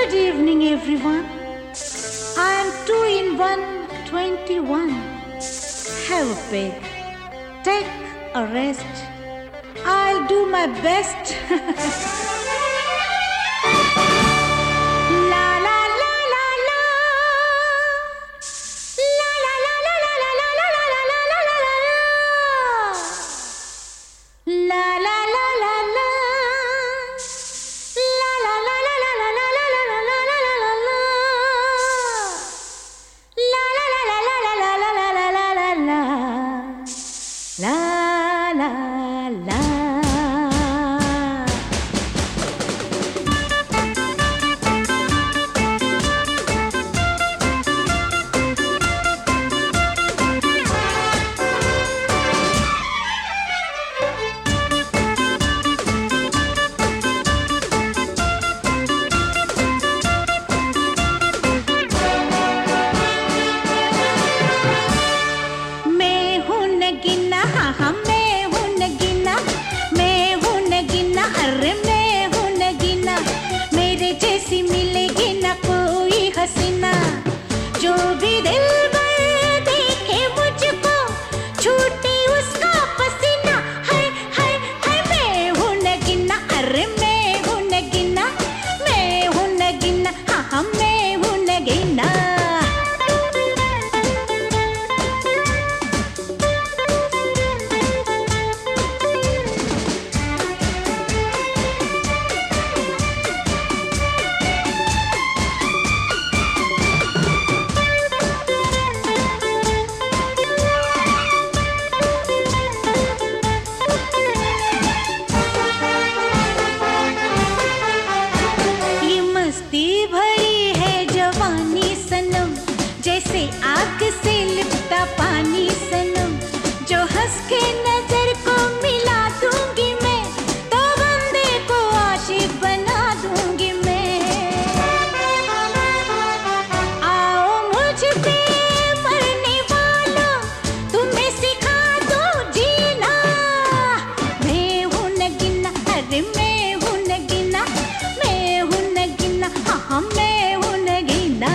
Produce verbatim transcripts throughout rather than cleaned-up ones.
Good evening, everyone. I am two in one, twenty-one. Have a peg. Take a rest. I'll do my best. La la la la la. La la la la la la la la la la la la la la. La la la la la. La la la la la la la la la la la la la la. La la la la la la la la la la la la. La la la. जो भी दिल भर देखे मुझको छूटे उसका पसीना है है है मैं हूँ नगीना अरे मैं हूँ नगीना मैं हूँ नगीना हाँ हाँ मैं हूँ नगीना भरी है जवानी सनम जैसे आग से लिपटा पानी सनम जो हंस के नजर को मिला दूंगी मैं तो बंदे को आशिक बना दूंगी मैं आओ मुझ पे मरने वालों तुम्हें सिखा दूं जीना मैं हूँ नगीना अरे मैं हूँ नगीना मैं हूँ नगीना हाँ हाँ मैं हूँ नगीना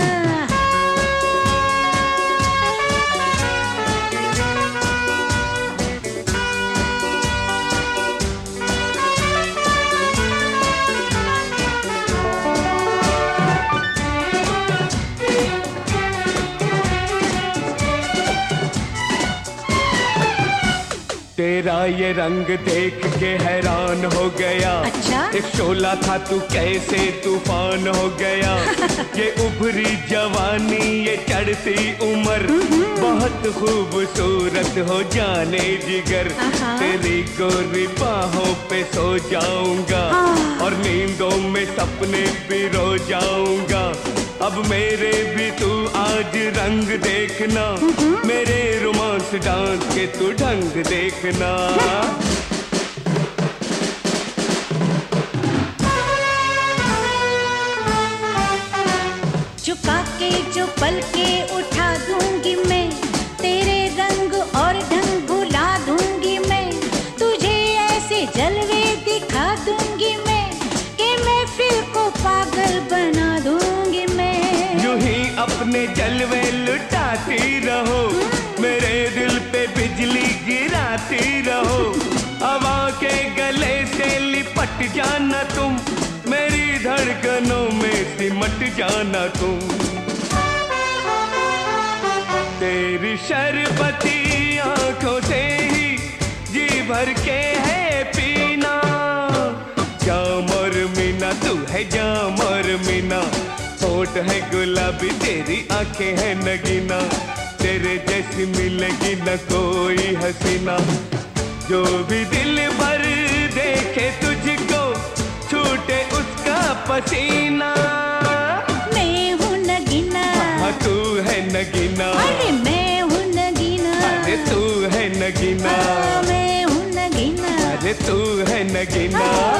तेरा ये रंग देख के हैरान हो गया अच्छा? एक शोला था तू कैसे तूफान हो गया ये उभरी जवानी ये चढ़ती उम्र बहुत खूबसूरत हो जाने जिगर तेरी गोरी बाहों पे सो जाऊंगा और नींदों में सपने पिरो जाऊंगा अब मेरे भी तू आज रंग देखना मेरे रोमांस डांस के तू ढंग देखना झुका के जो पल के उठा दूंगी मैं तेरे रंग और ढंग भुला दूंगी मैं तुझे ऐसे जलवे दिखा दूंगी मैं कि महफिल को पागल बना दूंगी मैं यूं ही अपने जलवे लुटाती रहो मेरे दिल पे बिजली गिराती रहो हवा के गले से लिपट जाना तुम मेरी धड़कनों में सिमट जाना तुम तेरी शरबती आंखों से ही जी भर के है पीना जामर मीना तू है जामर मीना होठ है गुलाबी तेरी आंखें है नगीना तेरे जैसी मिलेगी न कोई हसीना जो भी दिल भर देखे तुझको छूटे उसका पसीना मैं हूँ नगीना हाँ तू है नगीना अरे मैं हूँ नगीना अरे तू है नगीना हाँ, मैं हूँ नगीना अरे तू है नगीना